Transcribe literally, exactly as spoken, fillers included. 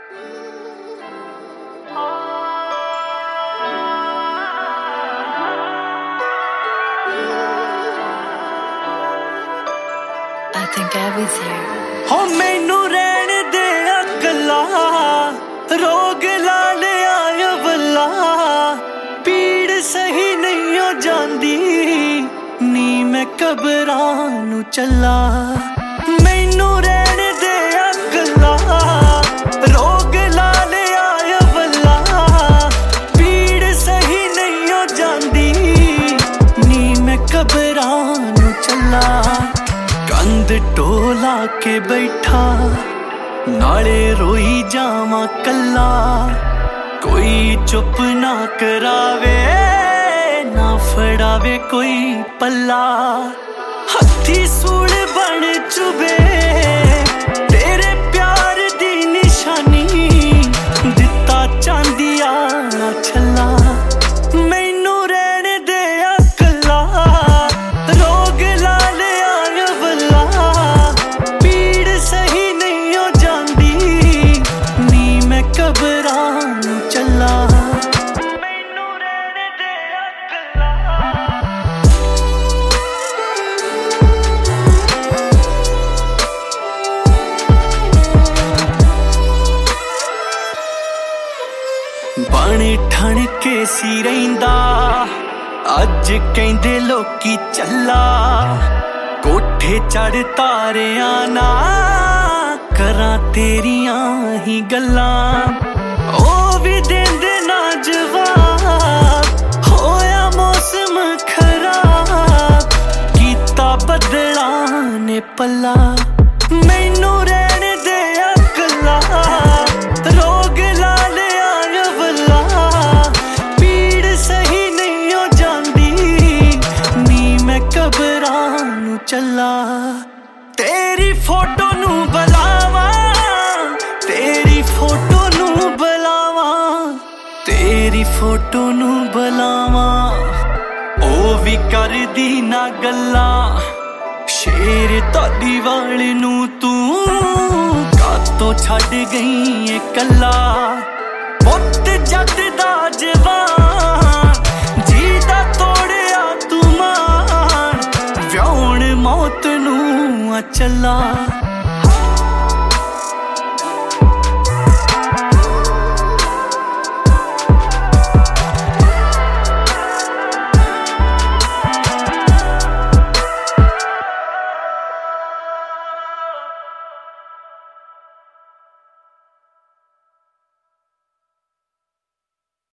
I think I was here. हो मैनू रहन दे अकला रोग ला लिया अवला पीड़ सही नहीं हो जांदी नी मैं कबरां नू चला मैनू रहन दे अकला रोग ला लिया अवला पीड़ सही नहीं हो जांदी नी मैं कबरां नू चला कंध टोला के बैठा नाले रोई जावा कला कोई चुप ना करावे ना फड़ावे कोई पल्ला हथी सूल बन चुबे तेरे प्यार दी निशानी दिता चांदिया छला मैनू रहन दे अकला रोग ला चला मैनू रहन दे अकला बन ठण के सी रहिंदा अज कहंदे लोकी चला कोठे चढ़ तारियां ना करां तेरियां ही गल्लां ओ भी देंदे ना जवाब होया मौसम खराब कीता बदला ने पला मैनू रहन दे अकला रोग ला लिया अवला पीड़ सही नहीं हो जांदी नी मैं कबरां नू चला तेरी फोटो नू बुलावा तेरी फोटो नू बुलावा तेरी फोटो नू बुलावा ओ भी कर दी ना गल्ला शेर तादी वाले नू तू कातों छड़ गई है कला पुत जद दा जवान जीदा तोड़िया तू मान व्याउण मौत नू चला।